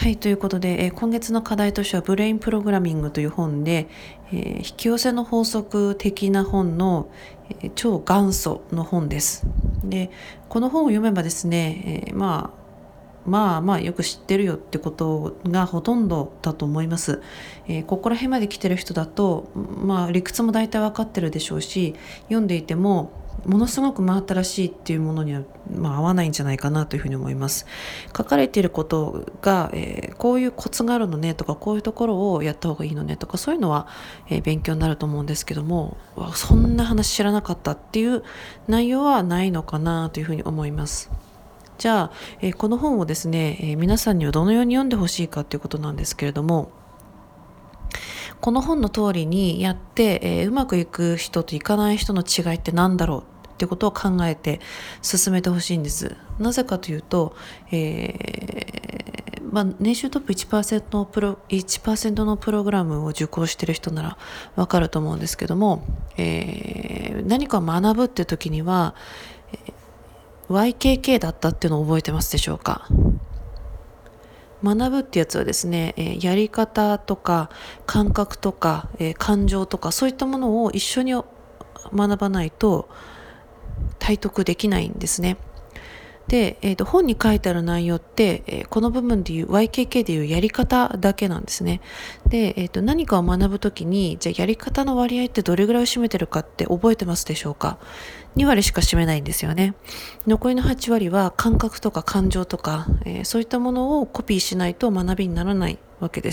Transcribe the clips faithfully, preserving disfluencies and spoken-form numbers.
はい、ということで、えー今月の課題としてはブレインプログラミングという本で、えー引き寄せの法則的な本の、えー超元祖の本です。で、この本を読めばですね、えーまあまあまあよく知ってるよってことがほとんどだと思います。えーここら辺まで来てる人だと、まあ理屈も大体わかってるでしょうし、読んでいてもものすごく真新しいっていうものには、まあ、合わないんじゃないかなというふうに思います。書かれていることが、えーこういうコツがあるのねとか、こういうところをやった方がいいのねとか、そういうのは、えー勉強になると思うんですけども、わそんな話知らなかったっていう内容はないのかなというふうに思います。じゃあ、えーこの本をですね、えー皆さんにはどのように読んでほしいかということなんですけれども、この本の通りにやって、えーうまくいく人といかない人の違いって何だろうってことを考えて進めてほしいんです。なぜかというと、えーまあ、年収トップいちパーセントのプロいちパーセントのプログラムを受講している人ならわかると思うんですけども、えー何かを学ぶっていう時には ワイケーケー だったっていうのを覚えてますでしょうか。学ぶってやつはですね、えーやり方とか感覚とか、えー感情とかそういったものを一緒に学ばないと体得できないんですね。で、えーと、本に書いてある内容って、えーこの部分でいう ワイケーケー でいうやり方だけなんですね。で、えーと、何かを学ぶときに、じゃあやり方の割合ってどれぐらいを占めてるかって覚えてますでしょうか。に割しか占めないんですよね。残りのはち割は感覚とか感情とか、えーそういったものをコピーしないと学びにならないわけです。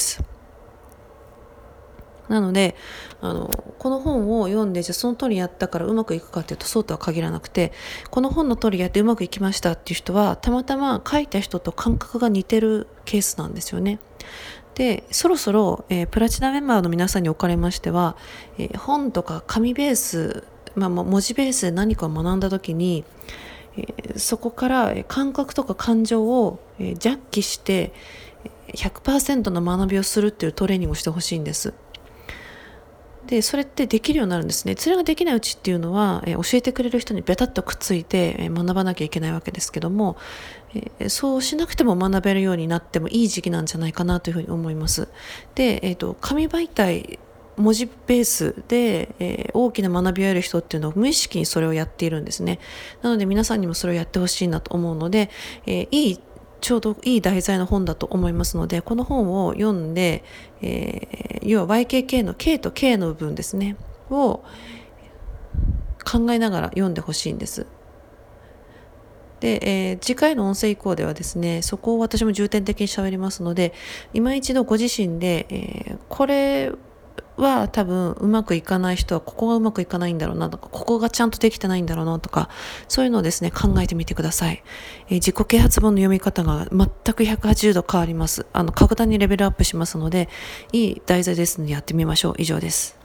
なのであのこの本を読んでじゃあその通りやったからうまくいくかっていうとそうとは限らなくて、この本の通りやってうまくいきましたっていう人はたまたま書いた人と感覚が似てるケースなんですよね。でそろそろ、えープラチナメンバーの皆さんにおかれましては、えー本とか紙ベース、まあ、も文字ベースで何かを学んだ時に、えーそこからえー感覚とか感情を、えージャッキしてえーひゃくパーセントの学びをするっていうトレーニングをしてほしいんです。でそれってできるようになるんですね。それができないうちっていうのは、えー教えてくれる人にベタっとくっついて、えー学ばなきゃいけないわけですけども、えーそうしなくても学べるようになってもいい時期なんじゃないかなというふうに思います。で、えーと、紙媒体文字ベースで、えー大きな学びを得る人っていうのは無意識にそれをやっているんですね。なので皆さんにもそれをやってほしいなと思うので、えーいいちょうどいい題材の本だと思いますので、この本を読んで、えー、要は ワイケーケー の K と K の部分ですねを考えながら読んでほしいんです。で、えー次回の音声以降ではですね、そこを私も重点的に喋りますので、今一度ご自身で、えーこれは多分うまくいかない人はここがうまくいかないんだろうなとか、ここがちゃんとできてないんだろうなとか、そういうのをですね考えてみてください。えー自己啓発本の読み方が全くひゃくはちじゅうど変わります。あの格段にレベルアップしますので、いい題材ですのでやってみましょう。以上です。